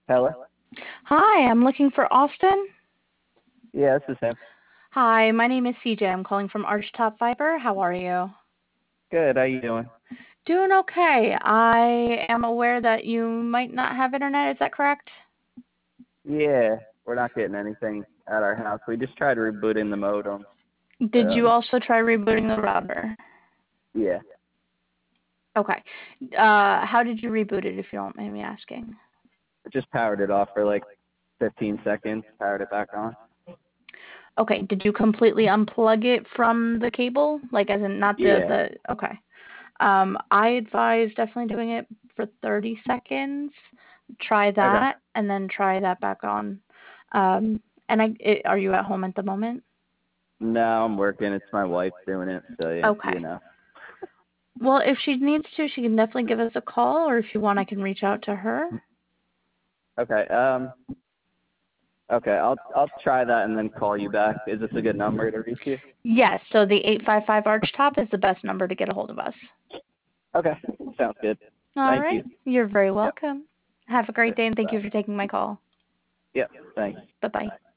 Hello? Hi, I'm looking for Austin. Yeah, this is him. Hi, my name is CJ. I'm calling from Archtop Fiber. How are you? Good, how you doing? Doing okay. I am aware that you might not have internet. Is that correct? Yeah, we're not getting anything at our house. We just tried rebooting the modem. Did you also try rebooting the router? Yeah, Okay. How did you reboot it, if you don't mind me asking? just powered it off for like 15 seconds, powered it back on. Okay. Did you completely unplug it from the cable? Like, as in not Yeah, okay. I advise definitely doing it for 30 seconds. Try okay. that, and then try that back on. Are you at home at the moment? No, I'm working. It's my wife doing it, so yeah, you Okay. know. Well, if she needs to, she can definitely give us a call, or if you want, I can reach out to her. Okay, okay, I'll try that and then call you back. Is this a good number to reach you? Yes, so the 855 Archtop is the best number to get a hold of us. Okay, sounds good. All Thank you. right. You're very Yep, welcome. Have a great yep, day, and thank bye. you for taking my call. Yep, thanks. Bye-bye. Bye.